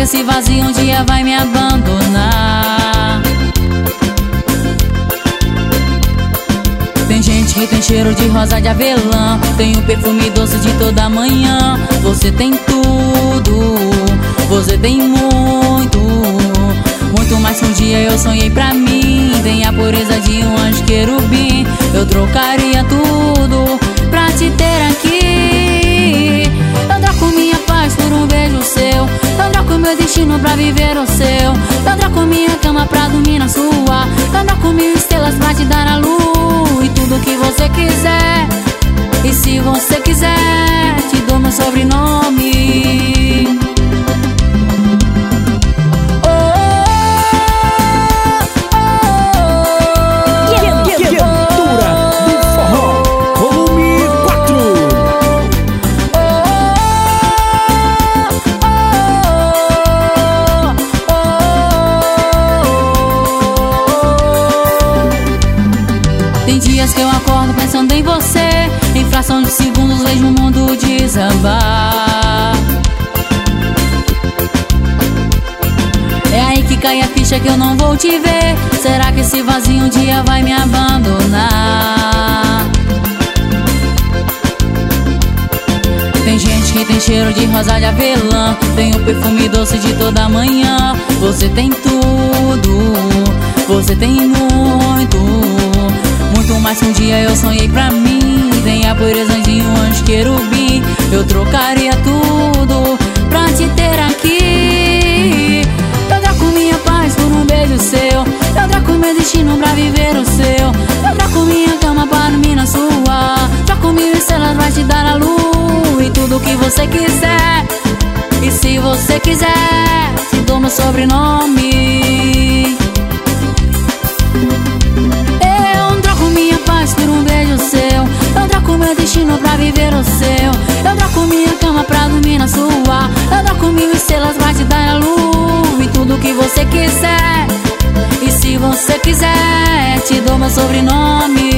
esse vazio um dia vai me abandonar? Tem gente que tem cheiro de rosa de avelã, tem o perfume doce de toda manhã. Você tem tudo, você tem muito, muito mais que um dia eu sonhei pra mim. Tem a pureza de um anjo querubim. Eu trocaria tudo pra te ter aqui. Eu troco minha paz por um beijo seu. Eu troco meu destino pra viver o seu. Eu troco minha cama pra dormir na sua. Eu troco mil estrelas pra te dar a luz. E tudo que você quiser. E se você quiser, te dou meu sobrenome. Tem dias que eu acordo pensando em você. Em fração de segundos vejo o mundo desabar. É aí que cai a ficha que eu não vou te ver. Será que esse vazio um dia vai me abandonar? Tem gente que tem cheiro de rosa de avelã, tem o perfume doce de toda manhã. Você tem tudo, você tem muito, muito mais que um dia eu sonhei pra mim. Tem a pureza de um anjo querubim. Eu trocaria tudo pra te ter aqui. Eu troco minha paz por um beijo seu. Eu troco meu destino pra viver o seu. Eu troco minha cama pra dormir na sua. Troco mil estrelas pra te dar a luz. E tudo que você quiser. E se você quiser, te dou meu sobrenome. Por um beijo seu, eu troco meu destino pra viver o seu. Eu troco minha cama pra dormir na sua. Eu troco mil estrelas pra te dar a luz. E tudo que você quiser. E se você quiser, te dou meu sobrenome.